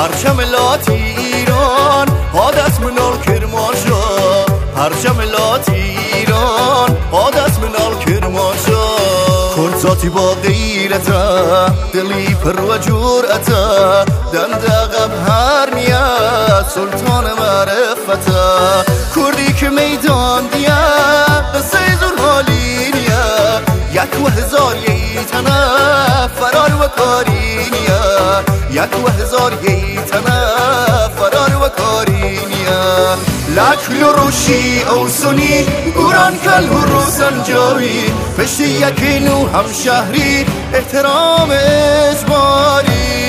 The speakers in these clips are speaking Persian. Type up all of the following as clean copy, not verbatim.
پرچم لاتی ایران عادت منال کرماشا پرچم لاتی ایران عادت منال کرماشا کرزاتی با غیرتا دلی پر و جرأتا دندقم هر نیت سلطان معرفتا کردی که میدان دیا قصه زور حالی نیا یک و هزار ییتنا فرار و کاری نیا یک و هزار ییتنا فرار و کاری نیا لکل و روشی او سنی گوران کل و روزن جاوی پشت یکی نو هم شهری احترام اجباری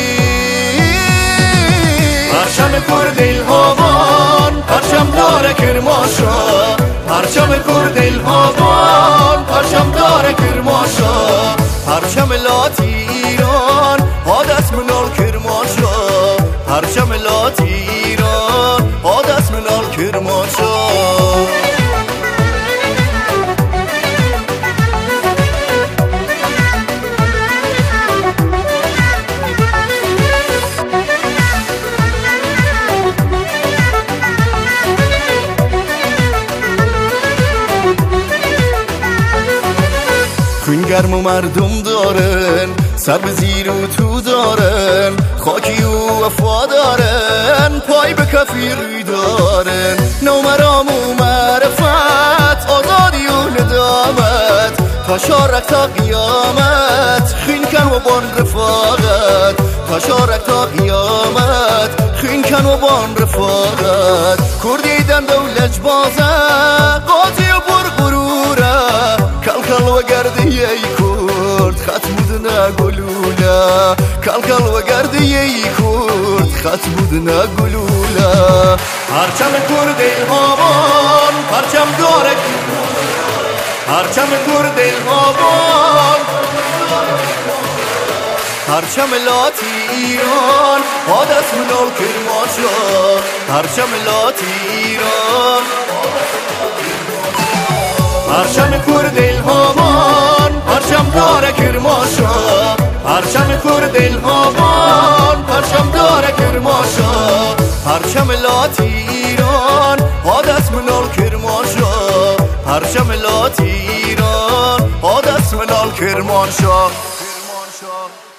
پرچم کرد الهوان پرچم داره کرماشا پرچم کرد الهوان پرچم داره کرماشا پرچم لاتی ایران عادت منال کرماشا پرچم لاتی ایران عادت منال کرماشا خون گرم و مردم دارن سر به زیر و تو دارن خاکی و وفا دارن پای به کفی روی دارن نومرام و معرفت آزادی و ندامت تا شارک تا قیامت خین کن و بان رفاقت تا شارک تا قیامت خین کن و بان رفاقت کردی دن دولج بازه قاضی و برغروره کل و گردی ای کرد خط بودنا گلولا کل و گردی ای کرد خط بودنا گلولا پرچم کرد الهوان پرچم داره پرچم کرد الهوان پرچم لاتی ایران عادت منال کرماشا پرچم لاتی ایران پرچم کرد الهوان پرچم داره کرماشا پرچم کرد الهوان پرچم داره کرماشا پرچم لاتی ایران عادت منال کرماشا پرچم لاتی ایران عادت منال کرماشا